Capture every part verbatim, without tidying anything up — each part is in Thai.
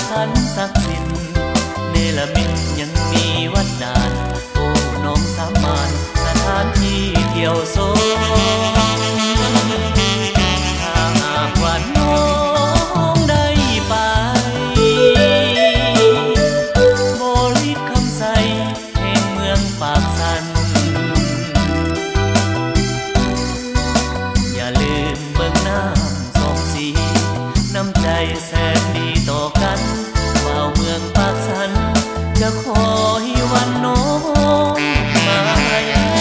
สันศักดิ์สิทธิ์เนรมิตยังมีวัดด่านโอ้น้องสามานสถานที่เที่ยวโซถ้าหากว่าน้องได้ไปบริคำใสแห่งเมืองปากสันอย่าลืมเบิ่งน้ำสองสีน้ำใจแสนดีต่อกันบ่าวเมืองปากสันจะคอยวันน้องมายาม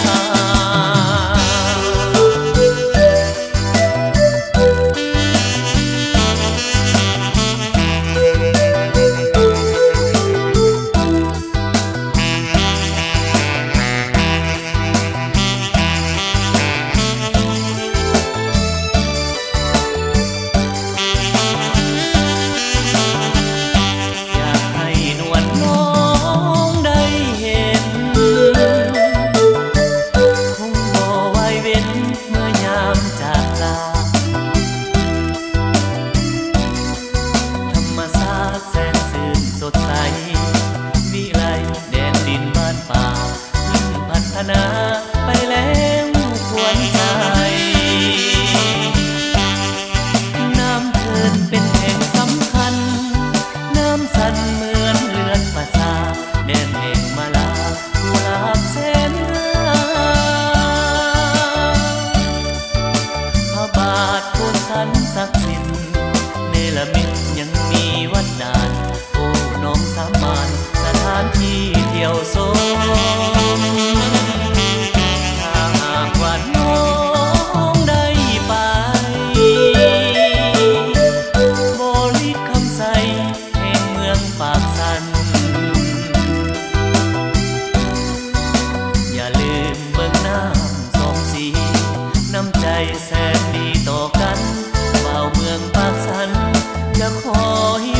ไปแล้วควรใจน้ำเทินเป็นแห่งสำคัญน้ำสันเหมือนเลือดประสาแดนแห่งมาลากุหลาบแสนงามพระบาทโพธิ์สันศักดิ์สิทธิ์เนรมิตยังมีวัดด่านโอ้น้องสามานสถานที่เที่ยวโซว่าน้องได้ไปบริคำใสแห่งเมืองปากสันอย่าลืมเบิ่งน้ำสองสีน้ำใจแสนดีต่อกันบ่าวเมืองปากสันจะคอย